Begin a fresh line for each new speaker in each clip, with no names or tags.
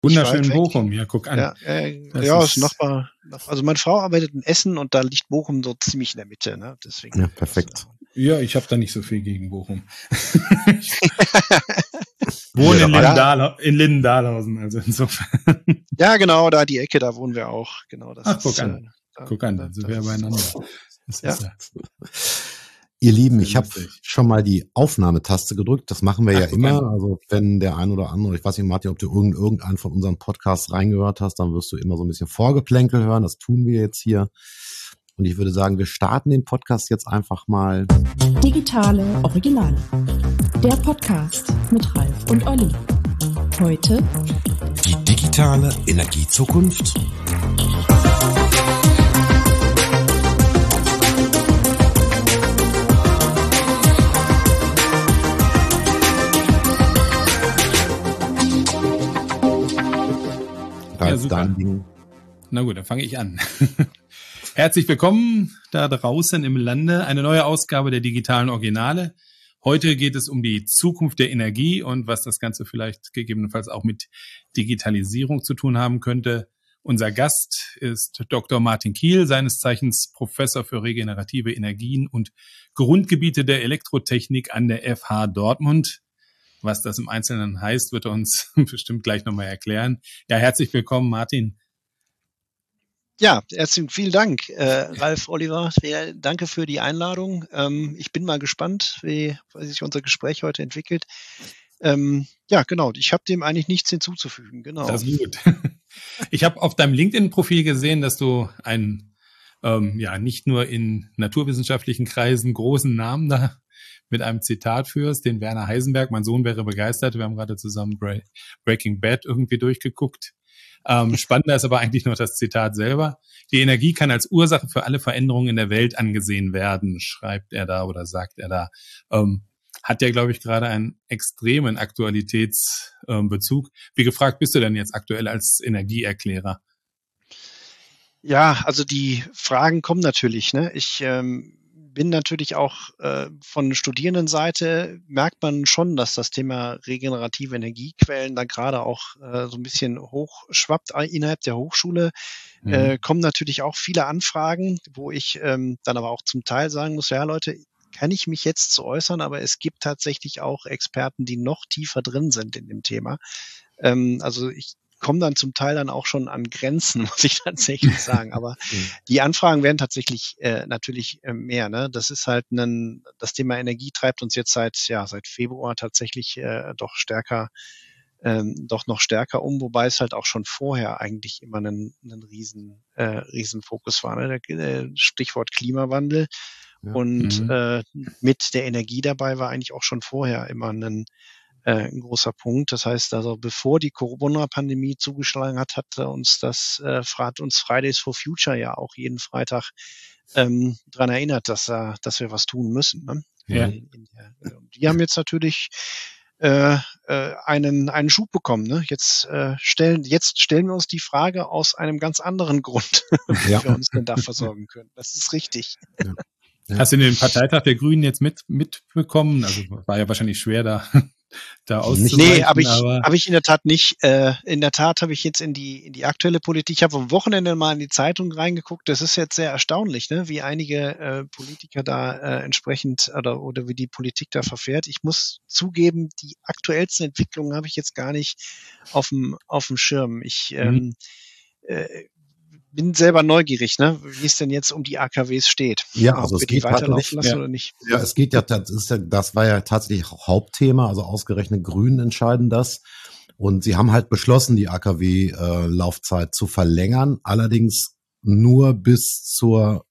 Wunderschön Bochum, ja, guck an.
Ja, ist Nachbar. Also meine Frau arbeitet in Essen und da liegt Bochum so ziemlich in der Mitte, ne? Deswegen.
Ja, perfekt.
Ja, ich habe da nicht so viel gegen Bochum. Wohne in Lindendahlhausen, also insofern.
Ja, genau, da die Ecke, da wohnen wir auch. Genau, das
guck an. Guck an, dann sind wir beieinander.
Ihr Lieben, ich habe schon mal die Aufnahmetaste gedrückt. Das machen wir ja immer. Also wenn der ein oder andere, ich weiß nicht, Martin, ob du irgendeinen von unseren Podcasts reingehört hast, dann wirst du immer so ein bisschen Vorgeplänkel hören. Das tun wir jetzt hier. Und ich würde sagen, wir starten den Podcast jetzt einfach mal.
Digitale Originale. Der Podcast mit Ralf und Olli. Heute
die digitale Energiezukunft.
Ja, super. Na gut, dann fange ich an. Herzlich willkommen da draußen im Lande. Eine neue Ausgabe der digitalen Originale. Heute geht es um die Zukunft der Energie und was das Ganze vielleicht gegebenenfalls auch mit Digitalisierung zu tun haben könnte. Unser Gast ist Dr. Martin Kiel, seines Zeichens Professor für regenerative Energien und Grundgebiete der Elektrotechnik an der FH Dortmund. Was das im Einzelnen heißt, wird er uns bestimmt gleich nochmal erklären. Ja, herzlich willkommen, Martin.
Ja, vielen Dank, Ralf, Oliver. Danke für die Einladung. Ich bin mal gespannt, wie sich unser Gespräch heute entwickelt. Ja, genau. Ich habe dem eigentlich nichts hinzuzufügen. Genau.
Das ist gut. Ich habe auf deinem LinkedIn-Profil gesehen, dass du einen, nicht nur in naturwissenschaftlichen Kreisen großen Namen da mit einem Zitat führst, den Werner Heisenberg. Mein Sohn wäre begeistert. Wir haben gerade zusammen Breaking Bad irgendwie durchgeguckt. Spannender ist aber eigentlich nur das Zitat selber. Die Energie kann als Ursache für alle Veränderungen in der Welt angesehen werden, schreibt er da oder sagt er da. Hat ja, glaube ich, gerade einen extremen Aktualitätsbezug. Wie gefragt bist du denn jetzt aktuell als Energieerklärer?
Ja, also die Fragen kommen natürlich, ne? Ich bin natürlich auch von Studierendenseite merkt man schon, dass das Thema regenerative Energiequellen da gerade auch so ein bisschen hochschwappt innerhalb der Hochschule. Kommen natürlich auch viele Anfragen, wo ich dann aber auch zum Teil sagen muss, ja Leute, kann ich mich jetzt zu äußern, aber es gibt tatsächlich auch Experten, die noch tiefer drin sind in dem Thema. Also ich komme dann zum Teil dann auch schon an Grenzen, muss ich tatsächlich sagen. Aber die Anfragen werden tatsächlich natürlich mehr. Ne? Das ist halt das Thema Energie treibt uns jetzt seit Februar tatsächlich doch noch stärker um, wobei es halt auch schon vorher eigentlich immer einen riesen Fokus war. Ne? Stichwort Klimawandel. Ja. Und mit der Energie dabei war eigentlich auch schon vorher immer ein großer Punkt. Das heißt also, bevor die Corona-Pandemie zugeschlagen hat, hat uns uns Fridays for Future ja auch jeden Freitag dran erinnert, dass wir was tun müssen. Ne?
Ja.
Die haben jetzt natürlich einen Schub bekommen. Ne? Jetzt stellen wir uns die Frage aus einem ganz anderen Grund, wie wir uns denn da versorgen können. Das ist richtig.
Ja.
Ja. Hast du den Parteitag der Grünen jetzt mitbekommen? Also war ja wahrscheinlich schwer da auszuweichen.
Nee, habe ich in der Tat nicht. In der Tat habe ich jetzt in die aktuelle Politik, ich habe am Wochenende mal in die Zeitung reingeguckt. Das ist jetzt sehr erstaunlich, ne, wie einige Politiker da entsprechend oder wie die Politik da verfährt. Ich muss zugeben, die aktuellsten Entwicklungen habe ich jetzt gar nicht auf dem Schirm. Ich bin selber neugierig, ne, wie es denn jetzt um die AKWs steht.
Ja, also es geht
weiterlaufen lassen oder nicht.
Ja, es geht ja, das war ja tatsächlich auch Hauptthema, also ausgerechnet Grünen entscheiden das. Und sie haben halt beschlossen, die AKW-Laufzeit zu verlängern, allerdings nur bis zum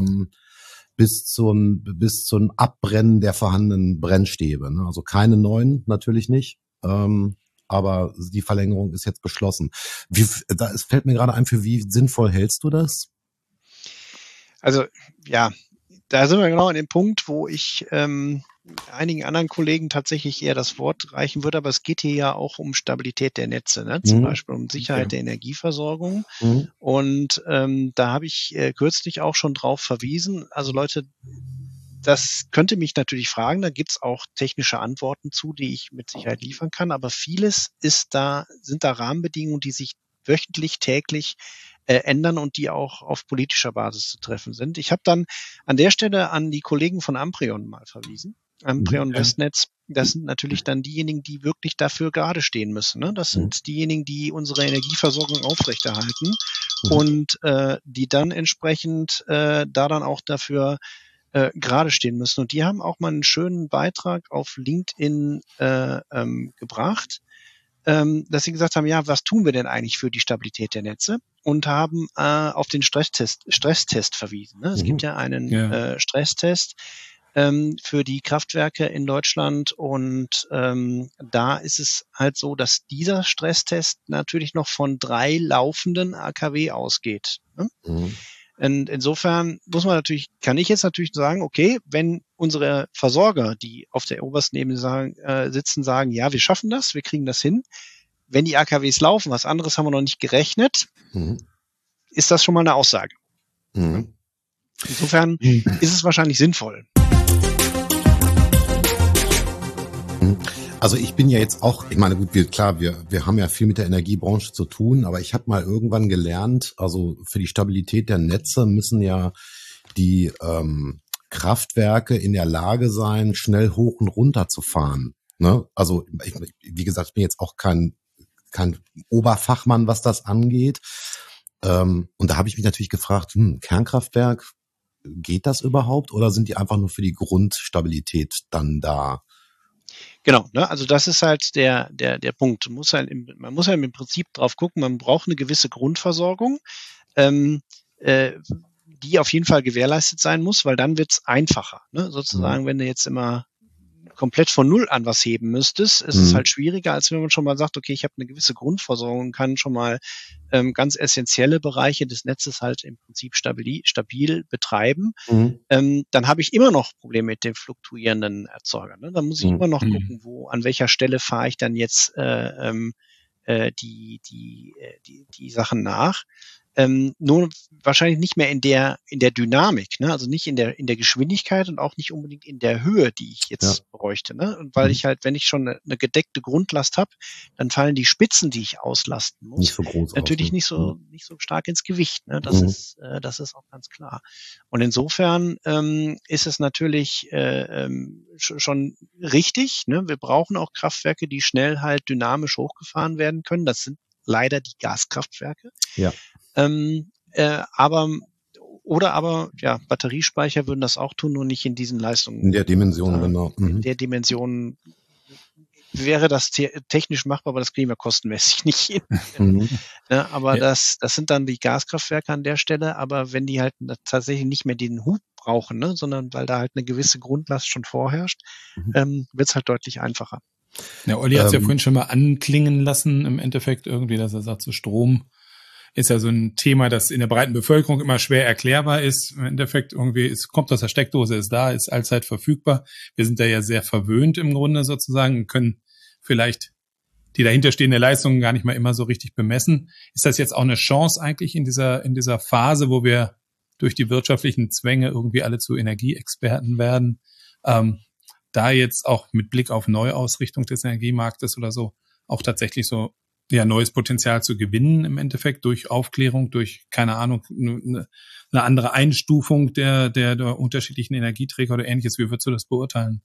Abbrennen der vorhandenen Brennstäbe. Ne? Also keine neuen, natürlich nicht. Aber die Verlängerung ist jetzt beschlossen. Es fällt mir gerade ein, für wie sinnvoll hältst du das?
Also ja, da sind wir genau an dem Punkt, wo ich einigen anderen Kollegen tatsächlich eher das Wort reichen würde, aber es geht hier ja auch um Stabilität der Netze, ne? Zum Beispiel um Sicherheit der Energieversorgung. Und da habe ich kürzlich auch schon drauf verwiesen. Also Leute, das könnte mich natürlich fragen, da gibt's auch technische Antworten zu, die ich mit Sicherheit liefern kann, aber vieles sind da Rahmenbedingungen, die sich wöchentlich, täglich ändern und die auch auf politischer Basis zu treffen sind. Ich habe dann an der Stelle an die Kollegen von Amprion mal verwiesen. Amprion Westnetz, das sind natürlich dann diejenigen, die wirklich dafür gerade stehen müssen. Ne? Das sind diejenigen, die unsere Energieversorgung aufrechterhalten und die dann entsprechend da dann auch dafür gerade stehen müssen. Und die haben auch mal einen schönen Beitrag auf LinkedIn gebracht, dass sie gesagt haben, ja, was tun wir denn eigentlich für die Stabilität der Netze? Und haben auf den Stresstest verwiesen. Ne? Es gibt ja einen Stresstest für die Kraftwerke in Deutschland und da ist es halt so, dass dieser Stresstest natürlich noch von 3 laufenden AKW ausgeht. Ne? Und insofern kann ich jetzt natürlich sagen, okay, wenn unsere Versorger, die auf der obersten Ebene sitzen, sagen, ja, wir schaffen das, wir kriegen das hin. Wenn die AKWs laufen, was anderes haben wir noch nicht gerechnet, ist das schon mal eine Aussage. Insofern ist es wahrscheinlich sinnvoll.
Also ich bin ja jetzt auch, ich meine, gut, wir haben ja viel mit der Energiebranche zu tun, aber ich habe mal irgendwann gelernt, also für die Stabilität der Netze müssen ja die Kraftwerke in der Lage sein, schnell hoch und runter zu fahren. Ne? Also wie gesagt, ich bin jetzt auch kein Oberfachmann, was das angeht. Und da habe ich mich natürlich gefragt, Kernkraftwerk, geht das überhaupt oder sind die einfach nur für die Grundstabilität dann da?
Genau, ne? Also das ist halt der Punkt. Man muss halt im Prinzip drauf gucken, man braucht eine gewisse Grundversorgung, die auf jeden Fall gewährleistet sein muss, weil dann wird's einfacher. Ne? Sozusagen, wenn du jetzt immer komplett von Null an was heben müsstest, ist es halt schwieriger, als wenn man schon mal sagt, okay, ich habe eine gewisse Grundversorgung und kann schon mal ganz essentielle Bereiche des Netzes halt im Prinzip stabil betreiben. Dann habe ich immer noch Probleme mit den fluktuierenden Erzeugern. Ne? Dann muss ich immer noch gucken, an welcher Stelle fahre ich dann jetzt die Sachen nach. Nur wahrscheinlich nicht mehr in der Dynamik, ne? Also nicht in der Geschwindigkeit und auch nicht unbedingt in der Höhe, die ich jetzt bräuchte, ne? Und weil ich halt, wenn ich schon eine gedeckte Grundlast habe, dann fallen die Spitzen, die ich auslasten muss,
nicht so groß
natürlich nicht so stark ins Gewicht, ne? Das ist auch ganz klar. Und insofern ist es natürlich schon richtig, ne? Wir brauchen auch Kraftwerke, die schnell halt dynamisch hochgefahren werden können. Das sind leider die Gaskraftwerke.
Ja.
Aber Batteriespeicher würden das auch tun, nur nicht in diesen Leistungen.
In der Dimension, genau.
In der Dimension wäre das technisch machbar, aber das kriegen wir kostenmäßig nicht hin. Ja, aber das sind dann die Gaskraftwerke an der Stelle, aber wenn die halt tatsächlich nicht mehr den Hub brauchen, ne, sondern weil da halt eine gewisse Grundlast schon vorherrscht, wird's halt deutlich einfacher.
Ja, Olli hat es ja vorhin schon mal anklingen lassen, im Endeffekt irgendwie, dass er sagt, so Strom ist ja so ein Thema, das in der breiten Bevölkerung immer schwer erklärbar ist. Im Endeffekt irgendwie, es kommt aus der Steckdose, ist da, ist allzeit verfügbar. Wir sind da ja sehr verwöhnt im Grunde sozusagen und können vielleicht die dahinterstehende Leistung gar nicht mal immer so richtig bemessen. Ist das jetzt auch eine Chance eigentlich in dieser Phase, wo wir durch die wirtschaftlichen Zwänge irgendwie alle zu Energieexperten werden, da jetzt auch mit Blick auf Neuausrichtung des Energiemarktes oder so auch tatsächlich so neues Potenzial zu gewinnen im Endeffekt durch Aufklärung, durch, keine Ahnung, eine andere Einstufung der unterschiedlichen Energieträger oder Ähnliches. Wie würdest du das beurteilen?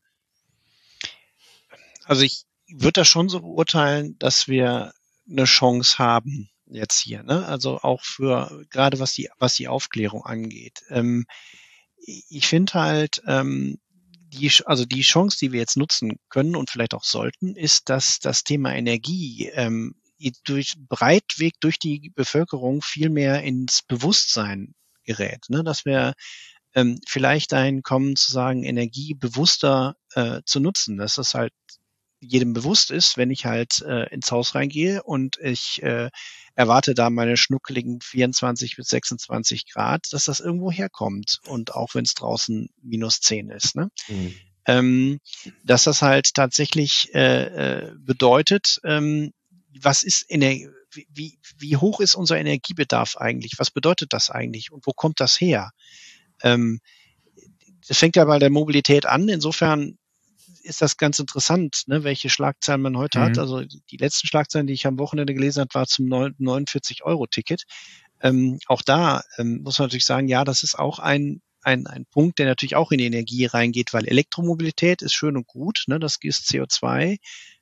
Also ich würde das schon so beurteilen, dass wir eine Chance haben jetzt hier, ne? Also auch für, gerade was die Aufklärung angeht. Ich finde halt, die Chance, die wir jetzt nutzen können und vielleicht auch sollten, ist, dass das Thema Energie breitweg durch die Bevölkerung viel mehr ins Bewusstsein gerät, ne? Dass wir vielleicht dahin kommen zu sagen, Energie bewusster zu nutzen, dass das halt jedem bewusst ist, wenn ich halt ins Haus reingehe und ich erwarte da meine schnuckeligen 24 bis 26 Grad, dass das irgendwo herkommt und auch wenn es draußen -10 ist, ne? Dass das halt tatsächlich bedeutet, was ist wie hoch ist unser Energiebedarf eigentlich? Was bedeutet das eigentlich und wo kommt das her? das fängt ja bei der Mobilität an. Insofern ist das ganz interessant, ne, welche Schlagzeilen man heute hat. Also die letzten Schlagzeilen, die ich am Wochenende gelesen habe, war zum 49-Euro-Ticket. Auch da muss man natürlich sagen, ja, das ist auch ein Punkt, der natürlich auch in die Energie reingeht, weil Elektromobilität ist schön und gut, ne, das ist CO2,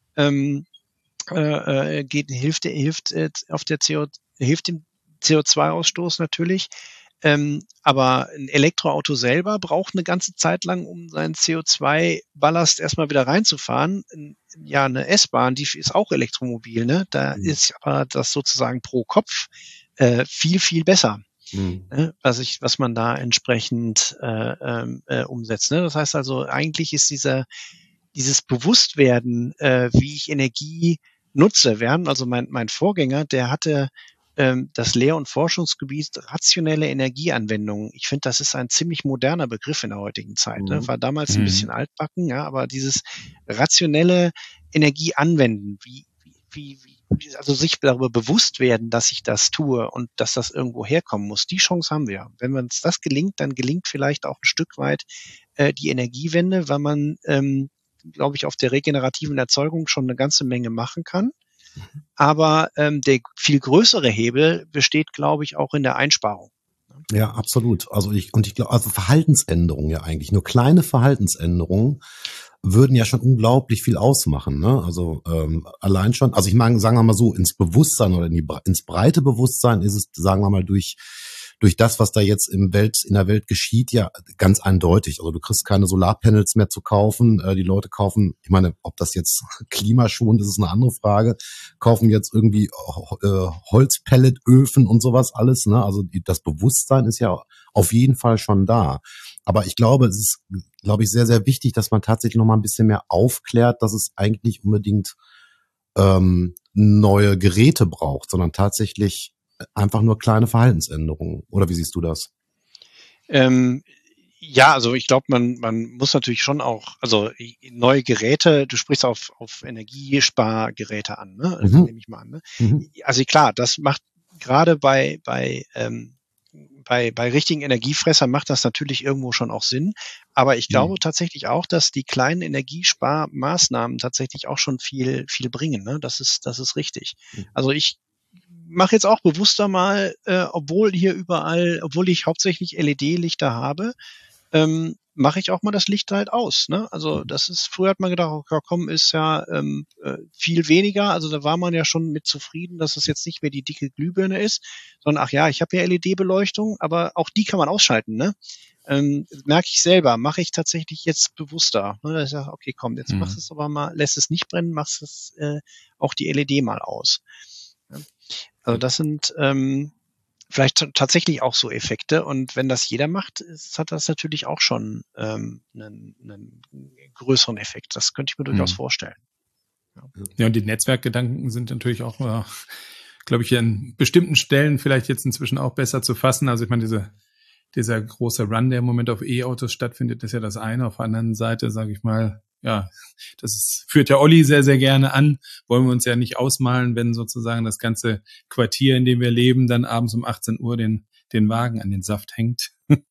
hilft dem CO2-Ausstoß natürlich. Aber ein Elektroauto selber braucht eine ganze Zeit lang, um seinen CO2-Ballast erstmal wieder reinzufahren. Ja, eine S-Bahn, die ist auch elektromobil, ne? Da ist aber das sozusagen pro Kopf viel, viel besser. Was man da entsprechend umsetzt. Ne? Das heißt also, eigentlich ist dieses Bewusstwerden, wie ich Energie nutze. Also mein Vorgänger, der hatte das Lehr- und Forschungsgebiet rationelle Energieanwendungen. Ich finde, das ist ein ziemlich moderner Begriff in der heutigen Zeit. Ne? War damals ein bisschen altbacken, ja, aber dieses rationelle Energieanwenden, also sich darüber bewusst werden, dass ich das tue und dass das irgendwo herkommen muss, die Chance haben wir. Wenn uns das gelingt, dann gelingt vielleicht auch ein Stück weit die Energiewende, weil man, glaube ich, auf der regenerativen Erzeugung schon eine ganze Menge machen kann. Aber der viel größere Hebel besteht, glaube ich, auch in der Einsparung.
Ja, absolut. Also ich glaube, also Verhaltensänderungen ja eigentlich. Nur kleine Verhaltensänderungen würden ja schon unglaublich viel ausmachen. Ne? Also allein schon, also ich meine, sagen wir mal so, ins Bewusstsein oder ins breite Bewusstsein ist es, sagen wir mal, durch das, was da jetzt in der Welt geschieht, ja ganz eindeutig. Also du kriegst keine Solarpanels mehr zu kaufen. Die Leute kaufen, ich meine, ob das jetzt klimaschonend ist, ist eine andere Frage, kaufen jetzt irgendwie Holzpelletöfen und sowas alles. Ne? Also das Bewusstsein ist ja auf jeden Fall schon da. Aber ich glaube, es ist, sehr, sehr wichtig, dass man tatsächlich noch mal ein bisschen mehr aufklärt, dass es eigentlich nicht unbedingt neue Geräte braucht, sondern tatsächlich einfach nur kleine Verhaltensänderungen. Oder wie siehst du das?
Ja, also ich glaube, man muss natürlich schon auch, also neue Geräte, du sprichst auf Energiespargeräte an, ne? Nehme ich mal an. Ne? Also klar, das macht gerade bei richtigen Energiefressern macht das natürlich irgendwo schon auch Sinn. Aber ich glaube tatsächlich auch, dass die kleinen Energiesparmaßnahmen tatsächlich auch schon viel, viel bringen. Ne? Das ist richtig. Also ich mache jetzt auch bewusster mal, obwohl ich hauptsächlich LED-Lichter habe, mache ich auch mal das Licht halt aus. Ne? Also früher hat man gedacht, okay, komm, ist ja viel weniger. Also da war man ja schon mit zufrieden, dass es jetzt nicht mehr die dicke Glühbirne ist, sondern ach ja, ich habe ja LED-Beleuchtung, aber auch die kann man ausschalten. Ne? Merke ich selber, mache ich tatsächlich jetzt bewusster. Ne? Dass ich sage, okay, komm, jetzt machst es aber mal, lässt es nicht brennen, machst es auch die LED mal aus. Ja? Also das sind vielleicht tatsächlich auch so Effekte. Und wenn das jeder macht, hat das natürlich auch schon einen größeren Effekt. Das könnte ich mir durchaus vorstellen.
Ja, und die Netzwerkgedanken sind natürlich auch, glaube ich, an bestimmten Stellen vielleicht jetzt inzwischen auch besser zu fassen. Also ich meine, dieser große Run, der im Moment auf E-Autos stattfindet, ist ja das eine. Auf der anderen Seite, sage ich mal, ja, führt ja Olli sehr, sehr gerne an. Wollen wir uns ja nicht ausmalen, wenn sozusagen das ganze Quartier, in dem wir leben, dann abends um 18 Uhr den Wagen an den Saft hängt.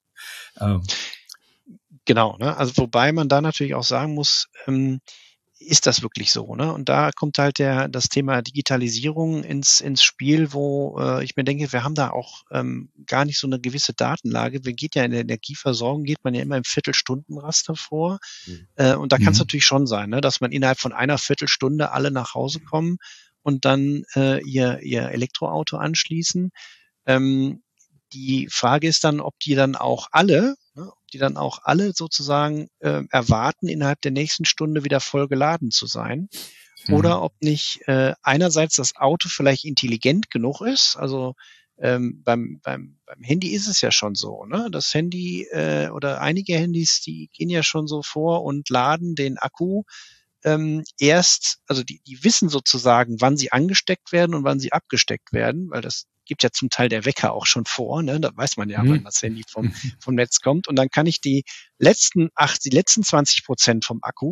Genau, ne? Also wobei man da natürlich auch sagen muss, ist das wirklich so, ne? Und da kommt halt das Thema Digitalisierung ins Spiel, wo ich mir denke, wir haben da auch gar nicht so eine gewisse Datenlage. In der Energieversorgung geht man ja immer im Viertelstundenraster vor. Und da kann es natürlich schon sein, ne, dass man innerhalb von einer Viertelstunde alle nach Hause kommen und dann ihr Elektroauto anschließen. Die Frage ist dann, ob die dann auch alle sozusagen erwarten, innerhalb der nächsten Stunde wieder voll geladen zu sein. Oder ob nicht einerseits das Auto vielleicht intelligent genug ist. Also beim Handy ist es ja schon so, ne? Das Handy oder einige Handys, die gehen ja schon so vor und laden den Akku also die wissen sozusagen, wann sie angesteckt werden und wann sie abgesteckt werden, weil das gibt ja zum Teil der Wecker auch schon vor, ne? Da weiß man ja, wann das Handy vom Netz kommt. Und dann kann ich die letzten 20% vom Akku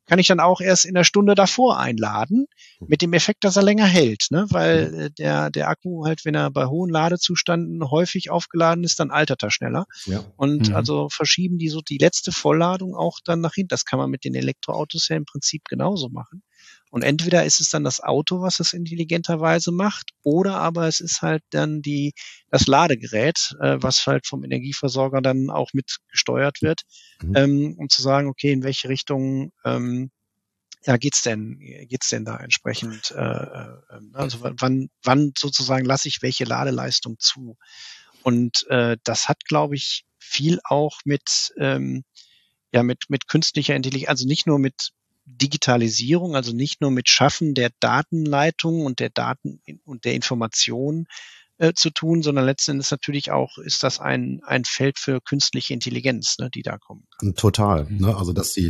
kann ich dann auch erst in der Stunde davor einladen, mit dem Effekt, dass er länger hält, ne? Weil der Akku halt, wenn er bei hohen Ladezustanden häufig aufgeladen ist, dann altert er schneller.
Ja.
Und also verschieben die so die letzte Vollladung auch dann nach hinten. Das kann man mit den Elektroautos ja im Prinzip genauso machen. Und entweder ist es dann das Auto, was es intelligenterweise macht, oder aber es ist halt dann das Ladegerät, was halt vom Energieversorger dann auch mit gesteuert wird, um zu sagen, okay, in welche Richtung geht's denn da entsprechend, also wann sozusagen lasse ich welche Ladeleistung zu? Und das hat, glaube ich, viel auch mit künstlicher Intelligenz, also nicht nur mit Digitalisierung, also nicht nur mit Schaffen der Datenleitung und der Daten und der Information zu tun, sondern letzten Endes natürlich auch ist das ein Feld für künstliche Intelligenz, ne, die da kommen kann.
Total. Ne? Also dass die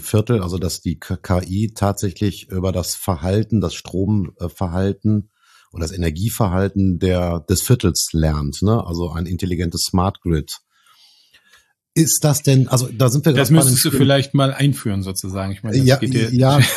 KI tatsächlich über das Verhalten, das Stromverhalten oder das Energieverhalten des Viertels lernt. Ne? Also ein intelligentes Smart Grid. Ist das denn, also da sind wir
das müsstest du vielleicht mal einführen sozusagen. Ich meine, das
da sind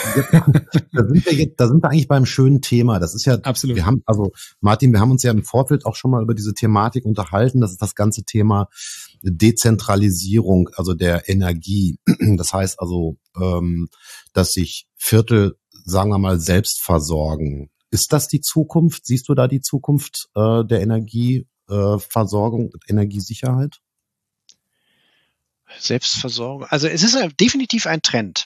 wir eigentlich beim schönen Thema. Das ist ja
absolut.
Martin, wir haben uns ja im Vorfeld auch schon mal über diese Thematik unterhalten. Das ist das ganze Thema Dezentralisierung, also der Energie. Das heißt also, dass sich Viertel, sagen wir mal, selbst versorgen. Ist das die Zukunft? Siehst du da die Zukunft der Energieversorgung, Energiesicherheit?
Selbstversorgung. Also es ist definitiv ein Trend,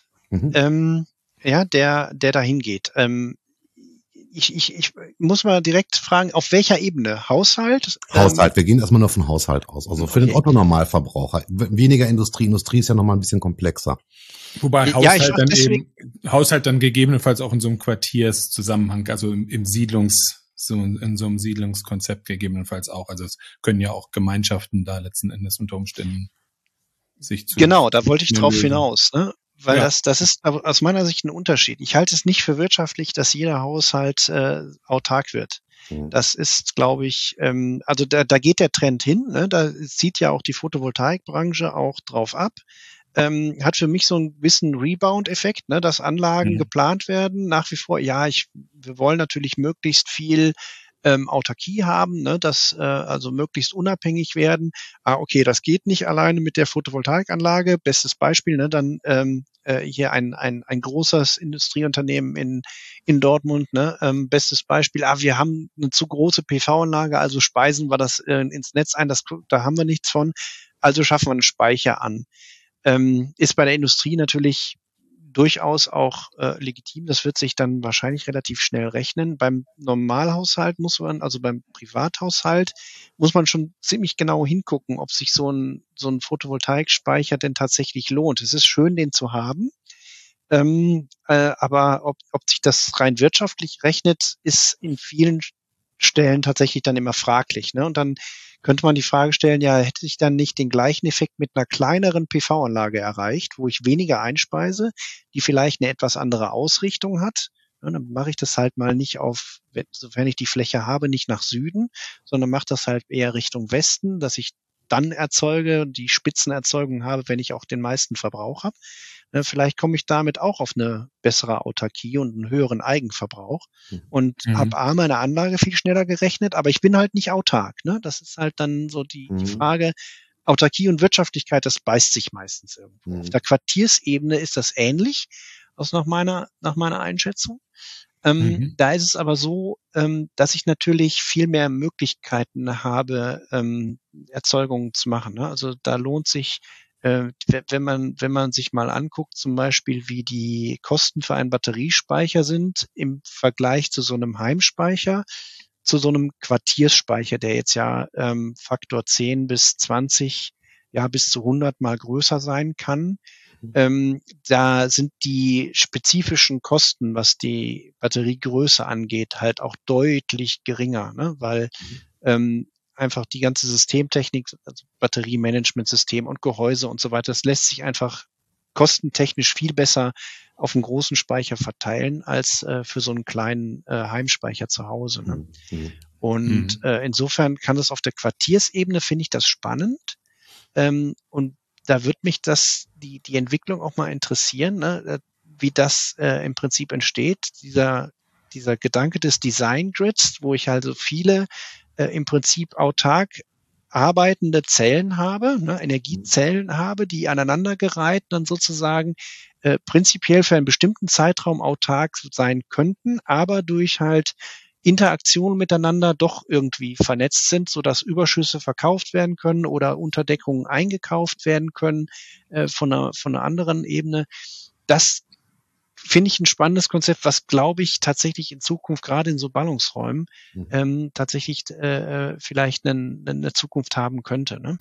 der dahin geht. Ich muss mal direkt fragen, auf welcher Ebene? Haushalt?
Wir gehen erstmal nur von Haushalt aus. Also für den Otto-Normalverbraucher. Weniger Industrie. Industrie ist ja nochmal ein bisschen komplexer.
Wobei Haushalt dann gegebenenfalls auch in so einem Quartierszusammenhang, also in so einem Siedlungskonzept gegebenenfalls auch. Also es können ja auch Gemeinschaften da letzten Endes unter Umständen
Genau, da wollte ich drauf hinaus, ne? Weil das ist aus meiner Sicht ein Unterschied. Ich halte es nicht für wirtschaftlich, dass jeder Haushalt autark wird. Das ist, glaube ich, also da geht der Trend hin, ne? Da zieht ja auch die Photovoltaikbranche auch drauf ab. Hat für mich so einen gewissen Rebound-Effekt, ne? Dass Anlagen geplant werden, nach wie vor, wir wollen natürlich möglichst viel Autarkie haben, ne, dass also möglichst unabhängig werden. Okay, das geht nicht alleine mit der Photovoltaikanlage. Bestes Beispiel, ne, dann hier ein großes Industrieunternehmen in Dortmund, ne, bestes Beispiel. Wir haben eine zu große PV-Anlage, also speisen wir das ins Netz ein. Da haben wir nichts von. Also schaffen wir einen Speicher an. Ist bei der Industrie natürlich durchaus auch legitim. Das wird sich dann wahrscheinlich relativ schnell rechnen. Beim Normalhaushalt also beim Privathaushalt muss man schon ziemlich genau hingucken, ob sich so ein Photovoltaikspeicher denn tatsächlich lohnt. Es ist schön, den zu haben. Aber ob sich das rein wirtschaftlich rechnet, ist in vielen Stellen tatsächlich dann immer fraglich, ne? Und dann könnte man die Frage stellen, hätte ich dann nicht den gleichen Effekt mit einer kleineren PV-Anlage erreicht, wo ich weniger einspeise, die vielleicht eine etwas andere Ausrichtung hat? Ja, dann mache ich das halt mal nicht sofern ich die Fläche habe, nicht nach Süden, sondern mache das halt eher Richtung Westen, dass ich dann die Spitzenerzeugung habe, wenn ich auch den meisten Verbrauch habe. Vielleicht komme ich damit auch auf eine bessere Autarkie und einen höheren Eigenverbrauch und habe meine Anlage viel schneller gerechnet, aber ich bin halt nicht autark. Ne? Das ist halt dann so die Frage, Autarkie und Wirtschaftlichkeit, das beißt sich meistens irgendwo. Auf der Quartiersebene ist das ähnlich, nach meiner Einschätzung. Da ist es aber so, dass ich natürlich viel mehr Möglichkeiten habe, Erzeugungen zu machen. Ne? Also da lohnt sich, wenn man sich mal anguckt, zum Beispiel, wie die Kosten für einen Batteriespeicher sind im Vergleich zu so einem Heimspeicher, zu so einem Quartiersspeicher, der jetzt Faktor 10 bis 20, bis zu 100 mal größer sein kann. Da sind die spezifischen Kosten, was die Batteriegröße angeht, halt auch deutlich geringer, ne? Weil einfach die ganze Systemtechnik, also Batteriemanagementsystem und Gehäuse und so weiter, das lässt sich einfach kostentechnisch viel besser auf einen großen Speicher verteilen als für so einen kleinen Heimspeicher zu Hause. Ne? Und insofern kann das auf der Quartiersebene, finde ich das spannend. Und da wird mich die Entwicklung auch mal interessieren. Ne? wie das im Prinzip entsteht, dieser Gedanke des Design Grids, wo ich also viele im Prinzip autark arbeitende Zellen habe, ne, Energiezellen habe, die aneinandergereiht dann sozusagen prinzipiell für einen bestimmten Zeitraum autark sein könnten, aber durch halt Interaktionen miteinander doch irgendwie vernetzt sind, sodass Überschüsse verkauft werden können oder Unterdeckungen eingekauft werden können von einer anderen Ebene. Das finde ich ein spannendes Konzept, was, glaube ich, tatsächlich in Zukunft, gerade in so Ballungsräumen, tatsächlich vielleicht eine Zukunft haben könnte. Ne?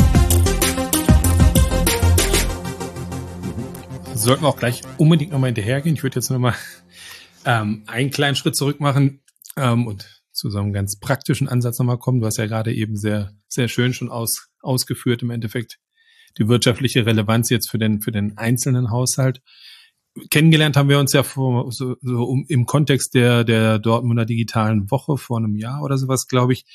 Sollten wir auch gleich unbedingt nochmal hinterhergehen. Ich würde jetzt nochmal einen kleinen Schritt zurück machen und zu so einem ganz praktischen Ansatz nochmal kommen. Du hast ja gerade eben sehr, sehr schön schon ausgeführt im Endeffekt die wirtschaftliche Relevanz jetzt für den einzelnen Haushalt. Kennengelernt haben wir uns ja im Kontext der Dortmunder digitalen Woche vor einem Jahr oder sowas, glaube ich,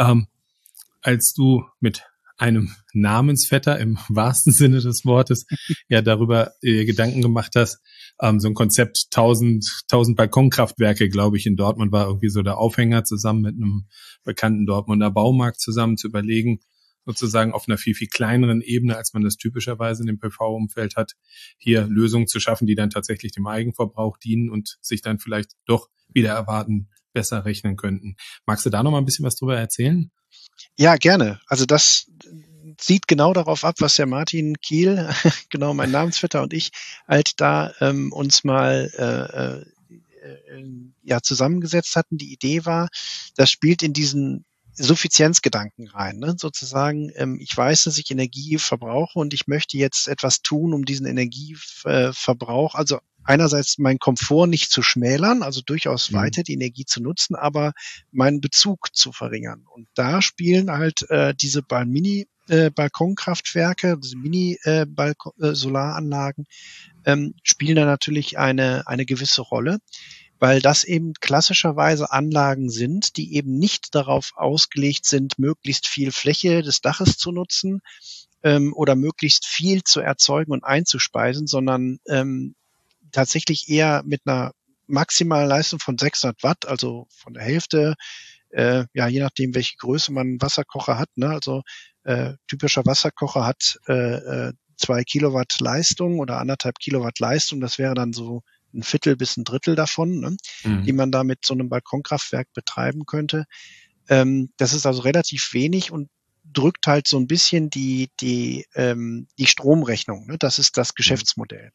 als du mit einem Namensvetter im wahrsten Sinne des Wortes ja darüber Gedanken gemacht hast. So ein Konzept 1000 Balkonkraftwerke, glaube ich, in Dortmund war irgendwie so der Aufhänger, zusammen mit einem bekannten Dortmunder Baumarkt zusammen zu überlegen, sozusagen auf einer viel, viel kleineren Ebene, als man das typischerweise in dem PV-Umfeld hat, hier Lösungen zu schaffen, die dann tatsächlich dem Eigenverbrauch dienen und sich dann vielleicht doch wieder erwarten, besser rechnen könnten. Magst du da noch mal ein bisschen was drüber erzählen?
Ja, gerne. Also das zieht genau darauf ab, was der Martin Kiel, genau mein Namensvetter und ich, halt da uns mal zusammengesetzt hatten. Die Idee war, das spielt in diesen Suffizienzgedanken rein, ne? Sozusagen, ich weiß, dass ich Energie verbrauche und ich möchte jetzt etwas tun, um diesen Energieverbrauch, also einerseits meinen Komfort nicht zu schmälern, also durchaus weiter die Energie zu nutzen, aber meinen Bezug zu verringern. Und da spielen halt diese Balkonkraftwerke, diese Mini-Solaranlagen, spielen da natürlich eine gewisse Rolle, weil das eben klassischerweise Anlagen sind, die eben nicht darauf ausgelegt sind, möglichst viel Fläche des Daches zu nutzen oder möglichst viel zu erzeugen und einzuspeisen, sondern tatsächlich eher mit einer maximalen Leistung von 600 Watt, also von der Hälfte, je nachdem, welche Größe man einen Wasserkocher hat, ne? Also typischer Wasserkocher hat 2 Kilowatt Leistung oder 1,5 Kilowatt Leistung, das wäre dann so ein Viertel bis ein Drittel davon, ne, die man da mit so einem Balkonkraftwerk betreiben könnte. Das ist also relativ wenig und drückt halt so ein bisschen die Stromrechnung. Ne? Das ist das Geschäftsmodell.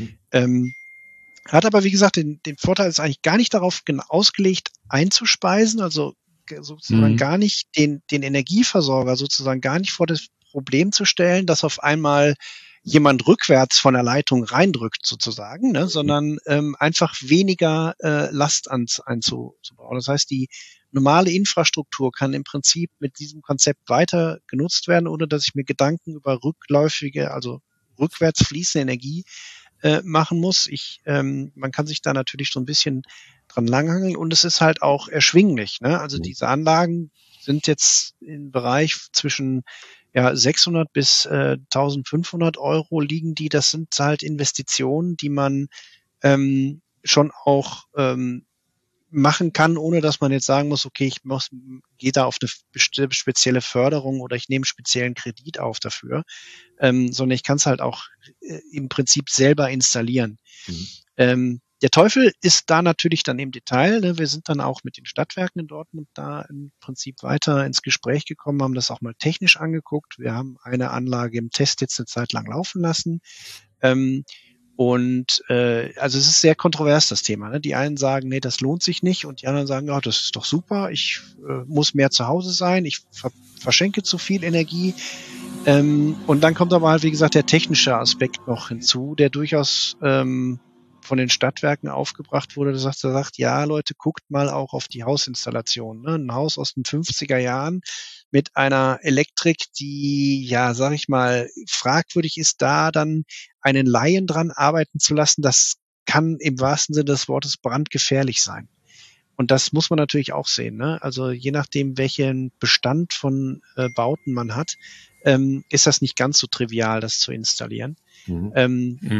Hat aber, wie gesagt, den Vorteil, ist eigentlich gar nicht darauf ausgelegt, einzuspeisen, also sozusagen gar nicht den Energieversorger sozusagen gar nicht vor das Problem zu stellen, dass auf einmal jemand rückwärts von der Leitung reindrückt sozusagen, ne, sondern einfach weniger Last einzubauen. Das heißt, die normale Infrastruktur kann im Prinzip mit diesem Konzept weiter genutzt werden, ohne dass ich mir Gedanken über rückläufige, also rückwärts fließende Energie machen muss. Man kann sich da natürlich so ein bisschen dran langhangeln und es ist halt auch erschwinglich, ne? Also diese Anlagen sind jetzt im Bereich zwischen 600 bis 1500 Euro liegen die. Das sind halt Investitionen, die man schon auch machen kann, ohne dass man jetzt sagen muss, okay, gehe da auf eine spezielle Förderung oder ich nehme einen speziellen Kredit auf dafür, sondern ich kann es halt auch im Prinzip selber installieren. Der Teufel ist da natürlich dann im Detail. Ne? Wir sind dann auch mit den Stadtwerken in Dortmund da im Prinzip weiter ins Gespräch gekommen, haben das auch mal technisch angeguckt. Wir haben eine Anlage im Test jetzt eine Zeit lang laufen lassen. Also es ist sehr kontrovers, das Thema. Ne? Die einen sagen, nee, das lohnt sich nicht und die anderen sagen, ja, das ist doch super, ich muss mehr zu Hause sein, ich verschenke zu viel Energie. Und dann kommt aber halt, wie gesagt, der technische Aspekt noch hinzu, der durchaus von den Stadtwerken aufgebracht wurde. Da sagt, ja, Leute, guckt mal auch auf die Hausinstallation. Ne? Ein Haus aus den 50er Jahren mit einer Elektrik, die, sag ich mal, fragwürdig ist, da dann einen Laien dran arbeiten zu lassen, das kann im wahrsten Sinne des Wortes brandgefährlich sein. Und das muss man natürlich auch sehen. Ne? Also je nachdem, welchen Bestand von Bauten man hat, ist das nicht ganz so trivial, das zu installieren.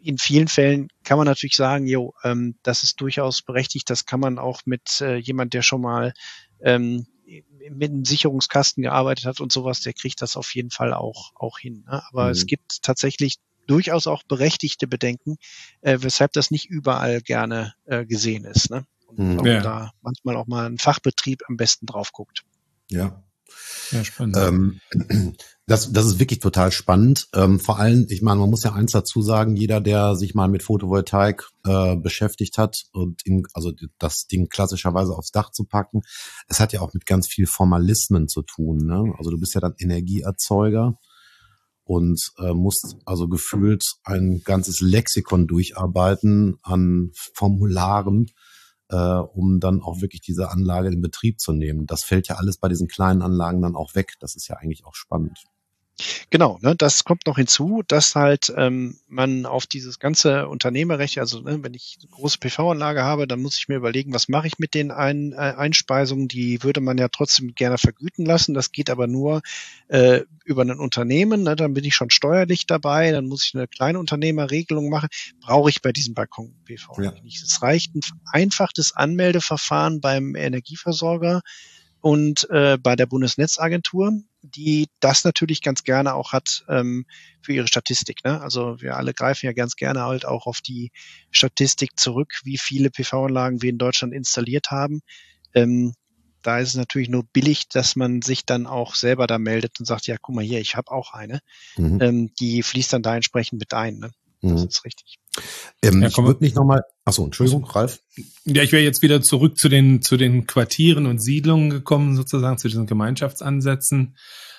in vielen Fällen kann man natürlich sagen, das ist durchaus berechtigt, das kann man auch mit jemand, der schon mal mit einem Sicherungskasten gearbeitet hat und sowas, der kriegt das auf jeden Fall auch hin. Ne? Aber es gibt tatsächlich durchaus auch berechtigte Bedenken, weshalb das nicht überall gerne gesehen ist. Ne? Und da manchmal auch mal ein Fachbetrieb am besten drauf guckt.
Ja.
Ja, spannend.
Das ist wirklich total spannend. Vor allem, ich meine, man muss ja eins dazu sagen, jeder, der sich mal mit Photovoltaik beschäftigt hat und also das Ding klassischerweise aufs Dach zu packen, es hat ja auch mit ganz viel Formalismen zu tun. Ne? Also du bist ja dann Energieerzeuger und musst also gefühlt ein ganzes Lexikon durcharbeiten an Formularen, um dann auch wirklich diese Anlage in Betrieb zu nehmen. Das fällt ja alles bei diesen kleinen Anlagen dann auch weg. Das ist ja eigentlich auch spannend.
Genau, ne, das kommt noch hinzu, dass halt man auf dieses ganze Unternehmerrecht, also wenn ich eine große PV-Anlage habe, dann muss ich mir überlegen, was mache ich mit den Einspeisungen, die würde man ja trotzdem gerne vergüten lassen, das geht aber nur über ein Unternehmen, ne, dann bin ich schon steuerlich dabei, dann muss ich eine kleine Unternehmerregelung machen, brauche ich bei diesem Balkon-PV nicht. Es reicht ein vereinfachtes Anmeldeverfahren beim Energieversorger und bei der Bundesnetzagentur, die das natürlich ganz gerne auch hat für ihre Statistik. Ne? Also wir alle greifen ja ganz gerne halt auch auf die Statistik zurück, wie viele PV-Anlagen wir in Deutschland installiert haben. Da ist es natürlich nur billig, dass man sich dann auch selber da meldet und sagt, ja, guck mal hier, ich habe auch eine. Die fließt dann da entsprechend mit ein. Ne? Das ist richtig.
Ich würde mich nochmal, Entschuldigung, Ralf.
Ja, ich wäre jetzt wieder zurück zu den Quartieren und Siedlungen gekommen, sozusagen, zu diesen Gemeinschaftsansätzen,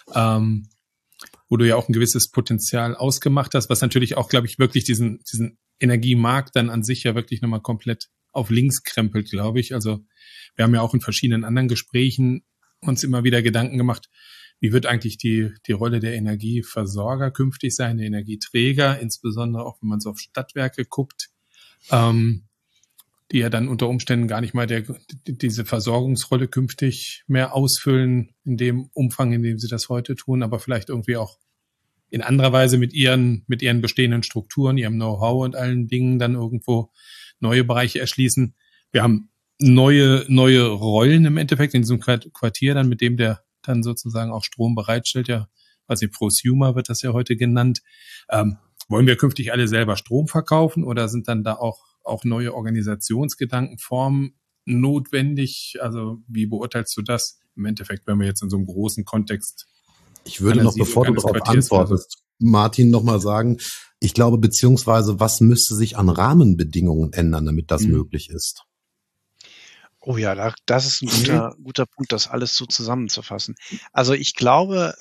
wo du ja auch ein gewisses Potenzial ausgemacht hast, was natürlich auch, glaube ich, wirklich diesen Energiemarkt dann an sich ja wirklich nochmal komplett auf links krempelt, glaube ich. Also wir haben ja auch in verschiedenen anderen Gesprächen uns immer wieder Gedanken gemacht, wie wird eigentlich die Rolle der Energieversorger künftig sein, der Energieträger, insbesondere auch, wenn man so auf Stadtwerke guckt, die ja dann unter Umständen gar nicht mal diese Versorgungsrolle künftig mehr ausfüllen in dem Umfang, in dem sie das heute tun, aber vielleicht irgendwie auch in anderer Weise mit ihren bestehenden Strukturen, ihrem Know-how und allen Dingen dann irgendwo neue Bereiche erschließen. Wir haben neue Rollen im Endeffekt in diesem Quartier dann, mit dem der dann sozusagen auch Strom bereitstellt, ja, also Prosumer wird das ja heute genannt. Wollen wir künftig alle selber Strom verkaufen oder sind dann da auch neue Organisationsgedankenformen notwendig? Also wie beurteilst du das im Endeffekt, wenn wir jetzt in so einem großen Kontext?
Ich würde noch, bevor du darauf antwortest, Martin, nochmal sagen, ich glaube, beziehungsweise was müsste sich an Rahmenbedingungen ändern, damit das möglich ist?
Oh ja, das ist ein guter Punkt, das alles so zusammenzufassen. Also ich glaube,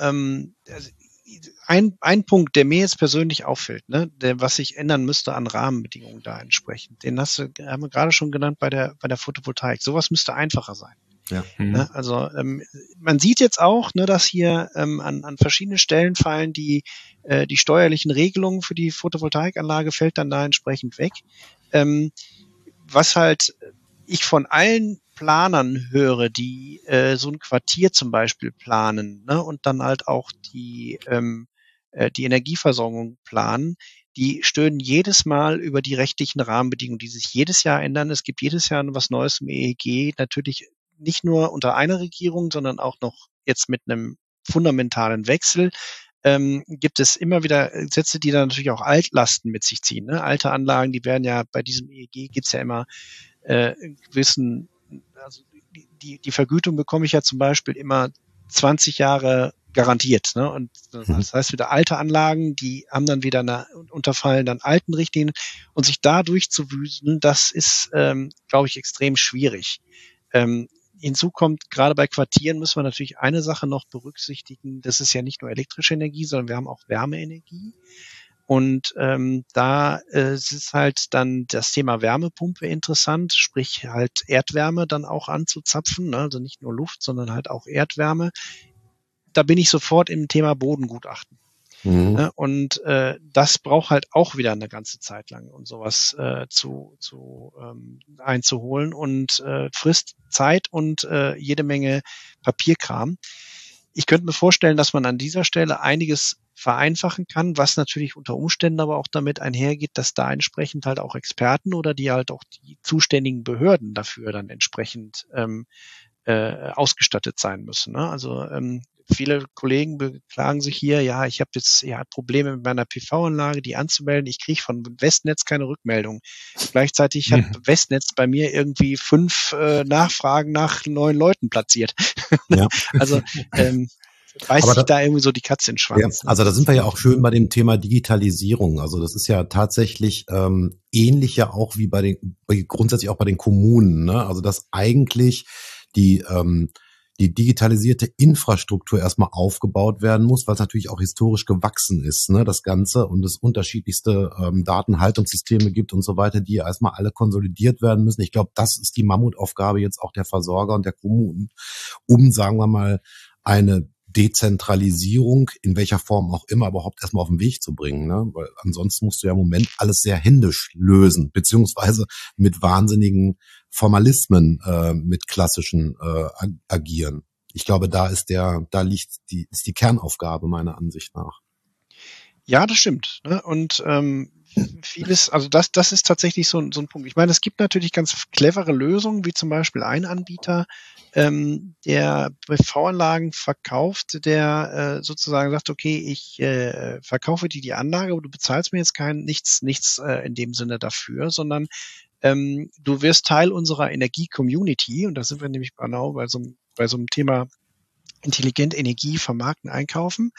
ein Punkt, der mir jetzt persönlich auffällt, ne, was sich ändern müsste an Rahmenbedingungen da entsprechend, den haben wir gerade schon genannt bei der Photovoltaik. Sowas müsste einfacher sein.
Ja.
Ne, also man sieht jetzt auch, ne, dass hier an verschiedenen Stellen fallen die steuerlichen Regelungen für die Photovoltaikanlage fällt dann da entsprechend weg. Was halt ich von allen Planern höre, die so ein Quartier zum Beispiel planen, ne, und dann halt auch die Energieversorgung planen, die stöhnen jedes Mal über die rechtlichen Rahmenbedingungen, die sich jedes Jahr ändern. Es gibt jedes Jahr was Neues im EEG, natürlich nicht nur unter einer Regierung, sondern auch noch jetzt mit einem fundamentalen Wechsel. Gibt es immer wieder Gesetze, die dann natürlich auch Altlasten mit sich ziehen. Ne? Alte Anlagen, die werden ja bei diesem EEG gibt's ja immer gewissen, also die Vergütung bekomme ich ja zum Beispiel immer 20 Jahre garantiert. Ne? Und das heißt wieder alte Anlagen, die haben dann wieder unterfallen dann alten Richtlinien und sich da durchzuwüsen, das ist, glaube ich, extrem schwierig. Hinzu kommt, gerade bei Quartieren müssen wir natürlich eine Sache noch berücksichtigen. Das ist ja nicht nur elektrische Energie, sondern wir haben auch Wärmeenergie. Und da ist halt dann das Thema Wärmepumpe interessant, sprich halt Erdwärme dann auch anzuzapfen, ne? Also nicht nur Luft, sondern halt auch Erdwärme. Da bin ich sofort im Thema Bodengutachten. Ne? Und das braucht halt auch wieder eine ganze Zeit lang, um sowas einzuholen und frisst Zeit und jede Menge Papierkram. Ich könnte mir vorstellen, dass man an dieser Stelle einiges vereinfachen kann, was natürlich unter Umständen aber auch damit einhergeht, dass da entsprechend halt auch Experten oder die halt auch die zuständigen Behörden dafür dann entsprechend ausgestattet sein müssen. Ne? Also viele Kollegen beklagen sich hier, ja, ich habe jetzt Probleme mit meiner PV-Anlage, die anzumelden. Ich kriege von Westnetz keine Rückmeldung. Gleichzeitig hat Westnetz bei mir irgendwie 5 Nachfragen nach neuen Leuten platziert. Ja. Also beißt sich da irgendwie so die Katze in den Schwanz.
Ja, also da sind wir ja auch schön bei dem Thema Digitalisierung. Also das ist ja tatsächlich ähnlich ja auch wie grundsätzlich auch bei den Kommunen. Ne? Also dass eigentlich die digitalisierte Infrastruktur erstmal aufgebaut werden muss, weil es natürlich auch historisch gewachsen ist, ne, das Ganze, und es unterschiedlichste Datenhaltungssysteme gibt und so weiter, die erstmal alle konsolidiert werden müssen. Ich glaube, das ist die Mammutaufgabe jetzt auch der Versorger und der Kommunen, um, sagen wir mal, eine Dezentralisierung, in welcher Form auch immer, überhaupt erstmal auf den Weg zu bringen, ne? Weil ansonsten musst du ja im Moment alles sehr händisch lösen, beziehungsweise mit wahnsinnigen Formalismen mit klassischen agieren. Ich glaube, da liegt die Kernaufgabe meiner Ansicht nach.
Ja, das stimmt. Ne? Und vieles, also das ist tatsächlich so ein Punkt. Ich meine, es gibt natürlich ganz clevere Lösungen, wie zum Beispiel ein Anbieter, der PV-Anlagen verkauft, der sozusagen sagt, okay, ich verkaufe dir die Anlage, aber du bezahlst mir jetzt nichts in dem Sinne dafür, sondern du wirst Teil unserer Energie-Community, und da sind wir nämlich genau bei so einem Thema intelligent Energie vermarkten, einkaufen.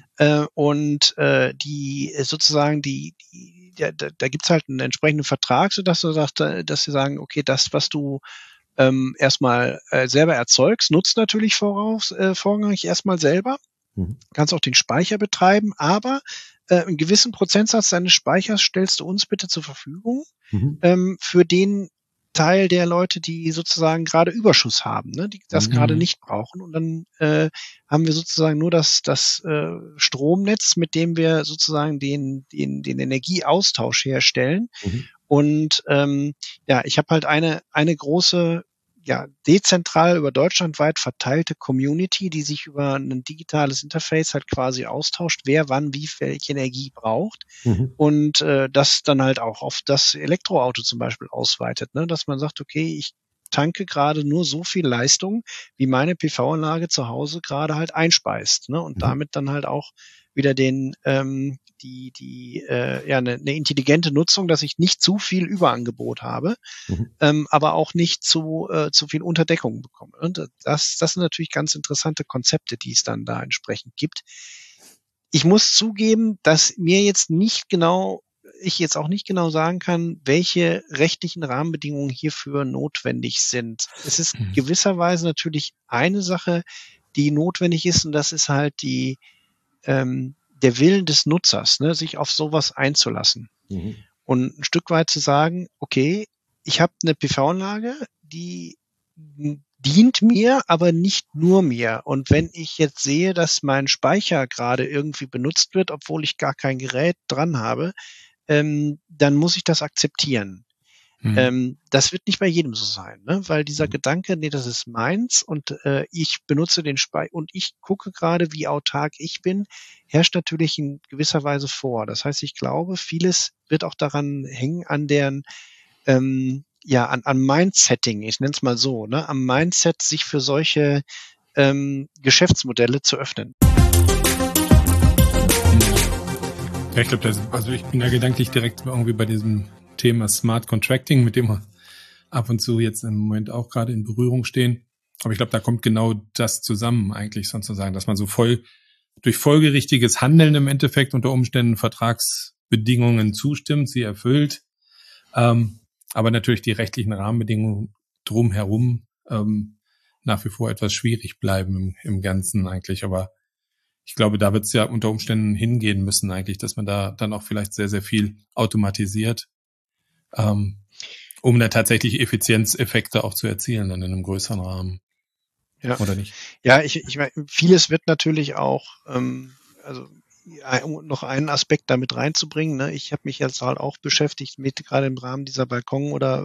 Und die sozusagen da gibt's halt einen entsprechenden Vertrag, sodass du sagst, dass sie sagen, okay, das, was du erstmal selber erzeugst, nutzt natürlich vorrangig erstmal selber. Kannst auch den Speicher betreiben, aber einen gewissen Prozentsatz deines Speichers stellst du uns bitte zur Verfügung für den Teil der Leute, die sozusagen gerade Überschuss haben, ne, die das gerade nicht brauchen. Und dann haben wir sozusagen nur das Stromnetz, mit dem wir sozusagen den Energieaustausch herstellen. Und ich habe halt eine große, dezentral über deutschlandweit verteilte Community, die sich über ein digitales Interface halt quasi austauscht, wer wann wie welche Energie braucht, und das dann halt auch auf das Elektroauto zum Beispiel ausweitet, ne? Dass man sagt, okay, ich tanke gerade nur so viel Leistung, wie meine PV-Anlage zu Hause gerade halt einspeist, ne? Und damit dann halt auch wieder eine intelligente Nutzung, dass ich nicht zu viel Überangebot habe, aber auch nicht zu viel Unterdeckung bekomme. Und das sind natürlich ganz interessante Konzepte, die es dann da entsprechend gibt. Ich muss zugeben, dass ich jetzt auch nicht genau sagen kann, welche rechtlichen Rahmenbedingungen hierfür notwendig sind. Es ist gewisserweise natürlich eine Sache, die notwendig ist, und das ist halt der Willen des Nutzers, ne, sich auf sowas einzulassen. Und ein Stück weit zu sagen, okay, ich habe eine PV-Anlage, die dient mir, aber nicht nur mir. Und wenn ich jetzt sehe, dass mein Speicher gerade irgendwie benutzt wird, obwohl ich gar kein Gerät dran habe, dann muss ich das akzeptieren. Das wird nicht bei jedem so sein, ne? Weil dieser Gedanke, nee, das ist meins und ich benutze den Speicher und ich gucke gerade, wie autark ich bin, herrscht natürlich in gewisser Weise vor. Das heißt, ich glaube, vieles wird auch daran hängen, an deren an Mindsetting, ich nenne es mal so, ne? Am Mindset, sich für solche Geschäftsmodelle zu öffnen.
Ja, ich glaube, ich bin da gedanklich direkt irgendwie bei diesem Thema Smart Contracting, mit dem wir ab und zu jetzt im Moment auch gerade in Berührung stehen. Aber ich glaube, da kommt genau das zusammen eigentlich sozusagen, dass man so durch folgerichtiges Handeln im Endeffekt unter Umständen Vertragsbedingungen zustimmt, sie erfüllt, aber natürlich die rechtlichen Rahmenbedingungen drumherum nach wie vor etwas schwierig bleiben im Ganzen eigentlich. Aber ich glaube, da wird es ja unter Umständen hingehen müssen eigentlich, dass man da dann auch vielleicht sehr, sehr viel automatisiert, um da tatsächlich Effizienzeffekte auch zu erzielen dann in einem größeren Rahmen.
Ja.
Oder nicht?
Ja, ich meine, vieles wird natürlich auch, noch einen Aspekt damit reinzubringen, ne? Ich habe mich jetzt halt auch beschäftigt mit, gerade im Rahmen dieser Balkon- oder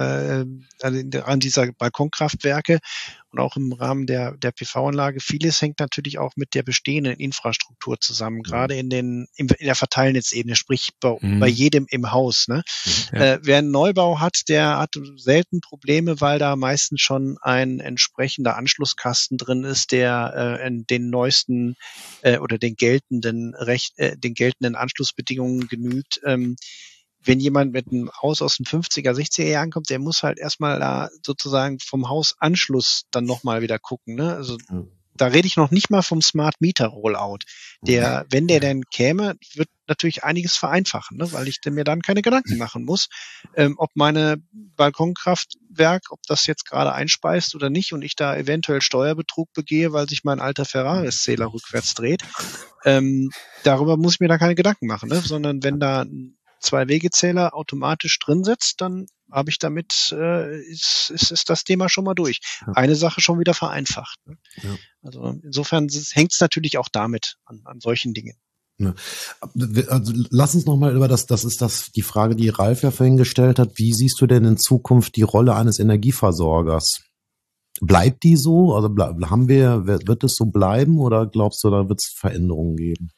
an dieser Balkonkraftwerke und auch im Rahmen der PV-Anlage. Vieles hängt natürlich auch mit der bestehenden Infrastruktur zusammen, gerade in der Verteilnetzebene, sprich bei jedem im Haus, ne? Wer einen Neubau hat, der hat selten Probleme, weil da meistens schon ein entsprechender Anschlusskasten drin ist, der den neuesten oder den geltenden Anschlussbedingungen genügt. Wenn jemand mit einem Haus aus den 50er, 60er Jahren kommt, der muss halt erstmal da sozusagen vom Hausanschluss dann nochmal wieder gucken, ne? Also da rede ich noch nicht mal vom Smart Meter Rollout. Wenn der denn käme, wird natürlich einiges vereinfachen, ne? Weil ich mir dann keine Gedanken machen muss, ob meine Balkonkraftwerk, ob das jetzt gerade einspeist oder nicht und ich da eventuell Steuerbetrug begehe, weil sich mein alter Ferraris-Zähler rückwärts dreht. Darüber muss ich mir da keine Gedanken machen, ne? Sondern wenn da ein Zwei-Wege-Zähler automatisch drin sitzt, dann habe ich damit, ist das Thema schon mal durch. Eine Sache schon wieder vereinfacht. Ne? Ja. Also insofern hängt es natürlich auch damit an solchen Dingen.
Ja. Also lass uns nochmal über das ist die Frage, die Ralf ja vorhin gestellt hat. Wie siehst du denn in Zukunft die Rolle eines Energieversorgers? Bleibt die so? Also wird es so bleiben oder glaubst du, da wird es Veränderungen geben?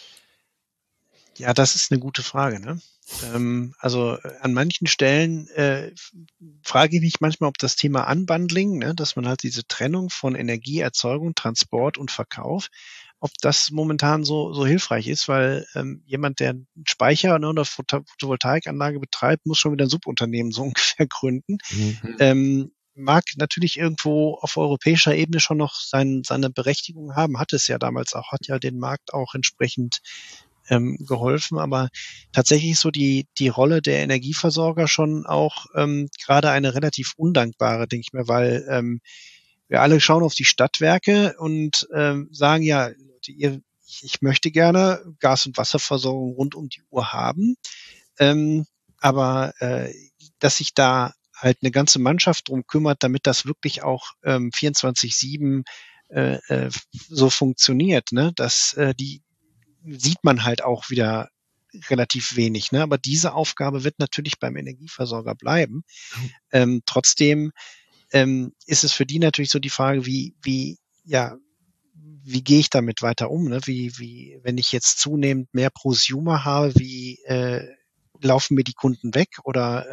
Ja, das ist eine gute Frage, ne? Also an manchen Stellen frage ich mich manchmal, ob das Thema Unbundling, ne, dass man halt diese Trennung von Energieerzeugung, Transport und Verkauf, ob das momentan so hilfreich ist, weil jemand, der einen Speicher oder Photovoltaikanlage betreibt, muss schon wieder ein Subunternehmen so ungefähr gründen. Mag natürlich irgendwo auf europäischer Ebene schon noch seine Berechtigung haben, hat es ja damals auch, hat ja den Markt auch entsprechend geholfen, aber tatsächlich ist so die Rolle der Energieversorger schon auch gerade eine relativ undankbare, denke ich mir, weil wir alle schauen auf die Stadtwerke und sagen, ja, Leute, ich möchte gerne Gas- und Wasserversorgung rund um die Uhr haben, aber dass sich da halt eine ganze Mannschaft drum kümmert, damit das wirklich auch 24/7 so funktioniert, ne, dass die sieht man halt auch wieder relativ wenig, ne? Aber diese Aufgabe wird natürlich beim Energieversorger bleiben. Trotzdem ist es für die natürlich so die Frage, wie gehe ich damit weiter um? Ne? Wenn ich jetzt zunehmend mehr Prosumer habe, wie laufen mir die Kunden weg oder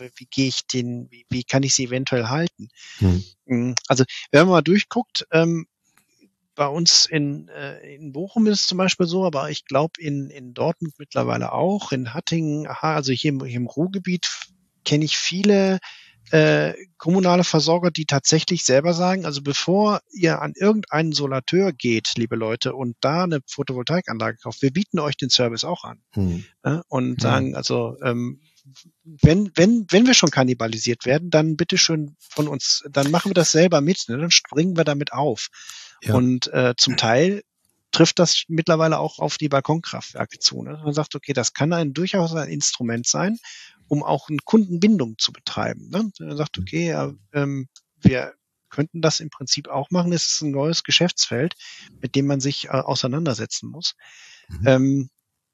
wie kann ich sie eventuell halten? Also wenn man mal durchguckt, bei uns in Bochum ist es zum Beispiel so, aber ich glaube in Dortmund mittlerweile auch, in Hattingen, also hier im Ruhrgebiet kenne ich viele kommunale Versorger, die tatsächlich selber sagen, also bevor ihr an irgendeinen Solateur geht, liebe Leute, und da eine Photovoltaikanlage kauft, wir bieten euch den Service auch an. Und sagen, also wenn wir schon kannibalisiert werden, dann bitteschön von uns, dann machen wir das selber mit, ne? Dann springen wir damit auf. Ja. Und zum Teil trifft das mittlerweile auch auf die Balkonkraftwerke zu. Ne? Man sagt, okay, das kann durchaus ein Instrument sein, um auch eine Kundenbindung zu betreiben. Ne? Man sagt, okay, wir könnten das im Prinzip auch machen. Es ist ein neues Geschäftsfeld, mit dem man sich auseinandersetzen muss. Dann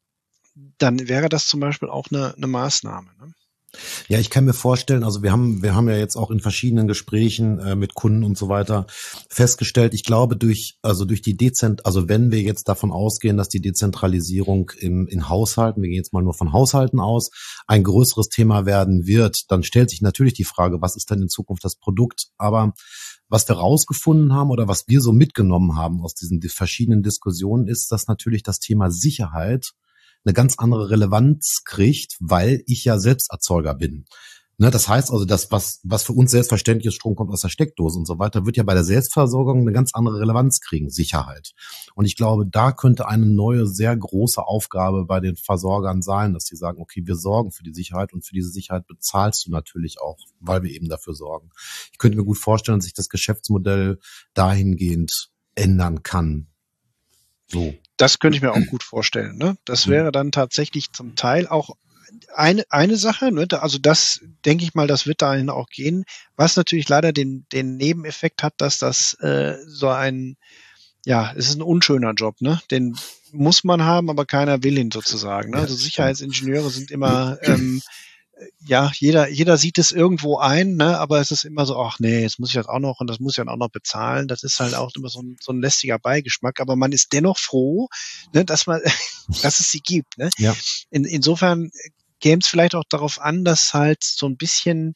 wäre das zum Beispiel auch eine Maßnahme. Ne?
Ja, ich kann mir vorstellen, also wir haben ja jetzt auch in verschiedenen Gesprächen mit Kunden und so weiter festgestellt, ich glaube also wenn wir jetzt davon ausgehen, dass die Dezentralisierung in Haushalten, wir gehen jetzt mal nur von Haushalten aus, ein größeres Thema werden wird, dann stellt sich natürlich die Frage, was ist denn in Zukunft das Produkt? Aber was wir rausgefunden haben oder was wir so mitgenommen haben aus diesen verschiedenen Diskussionen ist, dass natürlich das Thema Sicherheit eine ganz andere Relevanz kriegt, weil ich ja Selbsterzeuger bin. Ne, das heißt also, das, was für uns selbstverständlich ist, Strom kommt aus der Steckdose und so weiter, wird ja bei der Selbstversorgung eine ganz andere Relevanz kriegen, Sicherheit. Und ich glaube, da könnte eine neue, sehr große Aufgabe bei den Versorgern sein, dass sie sagen, okay, wir sorgen für die Sicherheit und für diese Sicherheit bezahlst du natürlich auch, weil wir eben dafür sorgen. Ich könnte mir gut vorstellen, dass sich das Geschäftsmodell dahingehend ändern kann. So.
Das könnte ich mir auch gut vorstellen. Ne? Das wäre dann tatsächlich zum Teil auch eine Sache. Ne? Also das denke ich mal, das wird dahin auch gehen. Was natürlich leider den Nebeneffekt hat, dass das es ist ein unschöner Job. Ne? Den muss man haben, aber keiner will ihn sozusagen. Ne? Also Sicherheitsingenieure sind immer, jeder sieht es irgendwo ein, ne? Aber es ist immer so, ach nee, jetzt muss ich das auch noch und das muss ich dann auch noch bezahlen. Das ist halt auch immer so ein lästiger Beigeschmack, aber man ist dennoch froh, ne, dass es sie gibt. Ne?
Ja.
Insofern käme es vielleicht auch darauf an, dass halt so ein bisschen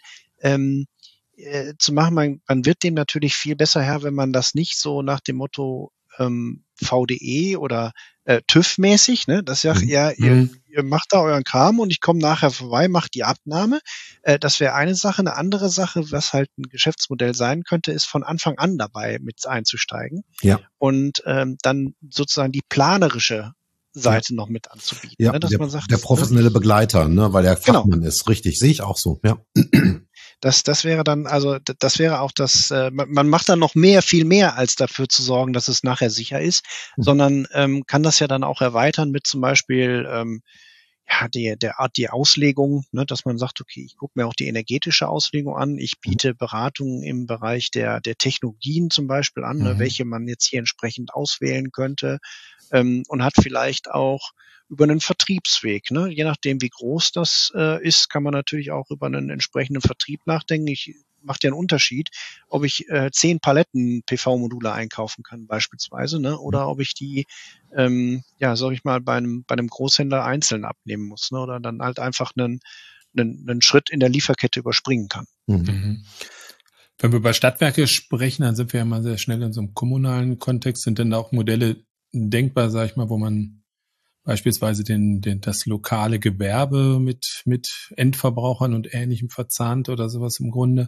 zu machen, man wird dem natürlich viel besser Herr, wenn man das nicht so nach dem Motto VDE oder TÜV-mäßig, ne? Das sagt, ihr macht da euren Kram und ich komme nachher vorbei, macht die Abnahme. Das wäre eine Sache. Eine andere Sache, was halt ein Geschäftsmodell sein könnte, ist von Anfang an dabei mit einzusteigen.
Ja.
Und dann sozusagen die planerische Seite noch mit anzubieten.
Ja,
ne? Dass man sagt,
der professionelle Begleiter, ne? Weil der Fachmann ist. Richtig, sehe ich auch so, ja.
Das wäre dann, also das wäre auch das, man macht dann noch viel mehr, als dafür zu sorgen, dass es nachher sicher ist, sondern kann das ja dann auch erweitern mit zum Beispiel die Auslegung, ne, dass man sagt, okay, ich gucke mir auch die energetische Auslegung an, ich biete Beratungen im Bereich der Technologien zum Beispiel an, ne, welche man jetzt hier entsprechend auswählen könnte und hat vielleicht auch über einen Vertriebsweg, ne? Je nachdem, wie groß das ist, kann man natürlich auch über einen entsprechenden Vertrieb nachdenken. Macht ja einen Unterschied, ob ich 10 Paletten PV-Module einkaufen kann beispielsweise, ne? Oder ob ich die, sag ich mal, bei einem Großhändler einzeln abnehmen muss, ne? Oder dann halt einfach einen Schritt in der Lieferkette überspringen kann.
Mhm. Wenn wir über Stadtwerke sprechen, dann sind wir ja mal sehr schnell in so einem kommunalen Kontext. Sind denn da auch Modelle denkbar, sag ich mal, wo man beispielsweise das lokale Gewerbe mit Endverbrauchern und Ähnlichem verzahnt oder sowas im Grunde?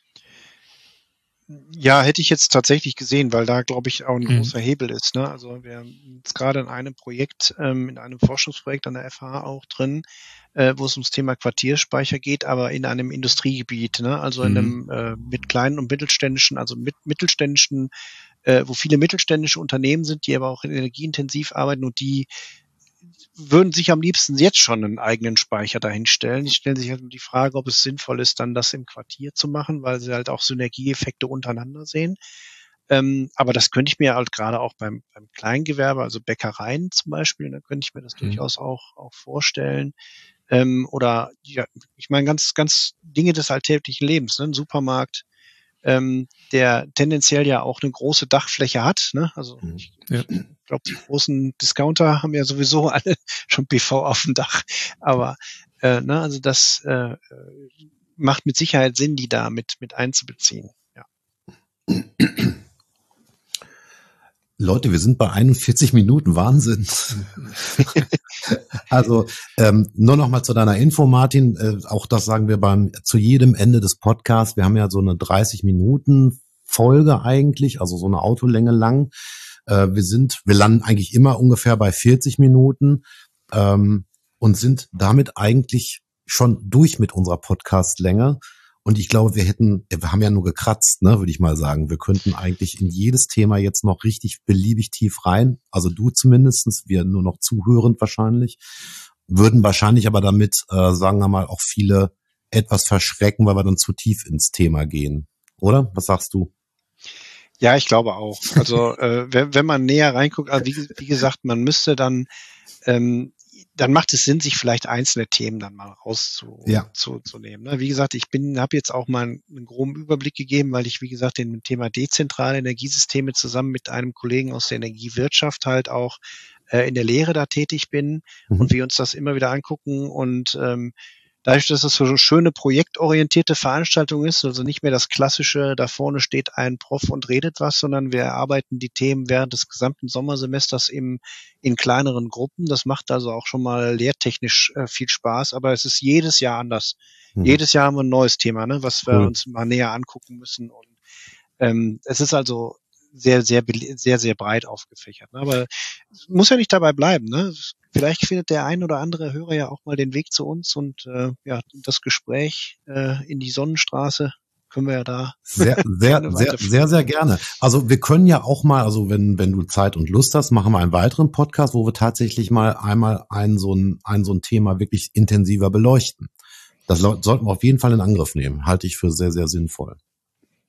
Ja, hätte ich jetzt tatsächlich gesehen, weil da, glaube ich, auch ein großer Hebel ist. Ne? Also wir haben jetzt gerade in einem Projekt, in einem Forschungsprojekt an der FH auch drin, wo es ums Thema Quartierspeicher geht, aber in einem Industriegebiet, ne? Also in einem mit kleinen und mittelständischen, wo viele mittelständische Unternehmen sind, die aber auch energieintensiv arbeiten und die würden sich am liebsten jetzt schon einen eigenen Speicher dahinstellen. Die stellen sich halt die Frage, ob es sinnvoll ist, dann das im Quartier zu machen, weil sie halt auch Synergieeffekte untereinander sehen. Aber das könnte ich mir halt gerade auch beim Kleingewerbe, also Bäckereien zum Beispiel, da könnte ich mir das durchaus auch vorstellen. Oder ja, ich meine ganz, ganz Dinge des alltäglichen Lebens, ne? Ein Supermarkt, der tendenziell ja auch eine große Dachfläche hat. Ne? Also ich glaube, die großen Discounter haben ja sowieso alle schon PV auf dem Dach. Aber also das macht mit Sicherheit Sinn, die da mit einzubeziehen. Ja.
Leute, wir sind bei 41 Minuten, Wahnsinn. Also nur noch mal zu deiner Info, Martin, auch das sagen wir zu jedem Ende des Podcasts. Wir haben ja so eine 30-Minuten-Folge eigentlich, also so eine Autolänge lang. Wir landen eigentlich immer ungefähr bei 40 Minuten und sind damit eigentlich schon durch mit unserer Podcast-Länge. Und ich glaube, wir haben ja nur gekratzt, ne, würde ich mal sagen. Wir könnten eigentlich in jedes Thema jetzt noch richtig beliebig tief rein. Also du zumindestens, wir nur noch zuhörend wahrscheinlich. Würden wahrscheinlich aber damit, sagen wir mal, auch viele etwas verschrecken, weil wir dann zu tief ins Thema gehen. Oder? Was sagst du?
Ja, ich glaube auch. Also wenn man näher reinguckt, also wie gesagt, man müsste dann macht es Sinn, sich vielleicht einzelne Themen dann mal rauszunehmen. Ne? Wie gesagt, habe jetzt auch mal einen groben Überblick gegeben, weil ich, wie gesagt, dem Thema dezentrale Energiesysteme zusammen mit einem Kollegen aus der Energiewirtschaft halt auch in der Lehre da tätig bin und wir uns das immer wieder angucken und dadurch, dass es so eine schöne projektorientierte Veranstaltung ist, also nicht mehr das klassische, da vorne steht ein Prof und redet was, sondern wir erarbeiten die Themen während des gesamten Sommersemesters in kleineren Gruppen. Das macht also auch schon mal lehrtechnisch viel Spaß, aber es ist jedes Jahr anders. Jedes Jahr haben wir ein neues Thema, ne, was wir uns mal näher angucken müssen. Und es ist also sehr, sehr, sehr, sehr breit aufgefächert. Ne? Aber es muss ja nicht dabei bleiben. Ne? Vielleicht findet der ein oder andere Hörer ja auch mal den Weg zu uns und das Gespräch in die Sonnenstraße können wir ja da
sehr, sehr gerne. Also wir können ja auch mal, also wenn du Zeit und Lust hast, machen wir einen weiteren Podcast, wo wir tatsächlich mal einmal so ein Thema wirklich intensiver beleuchten. Das sollten wir auf jeden Fall in Angriff nehmen. Halte ich für sehr, sehr sinnvoll.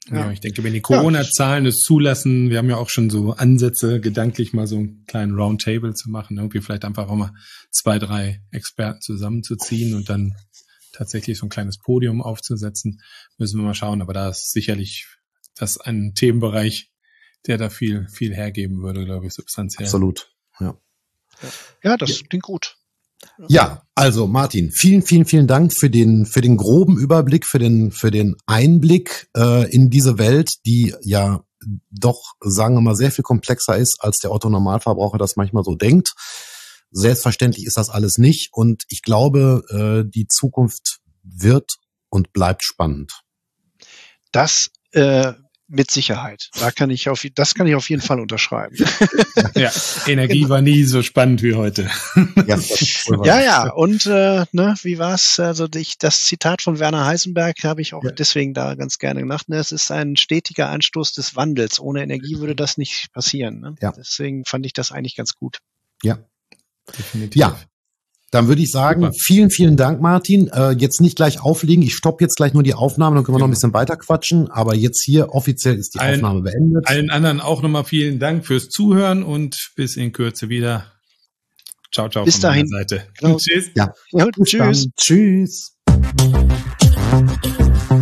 Ja, ich denke, wenn die Corona-Zahlen es zulassen, wir haben ja auch schon so Ansätze, gedanklich mal so einen kleinen Roundtable zu machen, irgendwie vielleicht einfach auch mal 2, 3 Experten zusammenzuziehen und dann tatsächlich so ein kleines Podium aufzusetzen, müssen wir mal schauen. Aber da ist sicherlich das ein Themenbereich, der da viel, viel hergeben würde, glaube ich, substanziell.
Absolut, ja.
Ja, das klingt gut.
Ja, also Martin, vielen, vielen, vielen Dank für den groben Überblick, für den Einblick in diese Welt, die ja doch, sagen wir mal, sehr viel komplexer ist, als der Otto-Normalverbraucher das manchmal so denkt. Selbstverständlich ist das alles nicht und ich glaube, die Zukunft wird und bleibt spannend.
Das mit Sicherheit. Das kann ich auf jeden Fall unterschreiben.
Ja, Energie war nie so spannend wie heute.
Ja. Und wie war's? Also das Zitat von Werner Heisenberg habe ich auch deswegen da ganz gerne gemacht. Ne? Es ist ein stetiger Anstoß des Wandels. Ohne Energie würde das nicht passieren. Ne? Ja. Deswegen fand ich das eigentlich ganz gut.
Ja, definitiv. Ja. Dann würde ich sagen, super. Vielen, vielen Dank, Martin. Jetzt nicht gleich auflegen. Ich stoppe jetzt gleich nur die Aufnahme, dann können wir noch ein bisschen weiter quatschen. Aber jetzt hier offiziell ist die Aufnahme beendet.
Allen anderen auch nochmal vielen Dank fürs Zuhören und bis in Kürze wieder. Ciao, ciao
bis
von
dahin.
meiner Seite.
Genau. Tschüss.
Ja, tschüss.
Tschüss.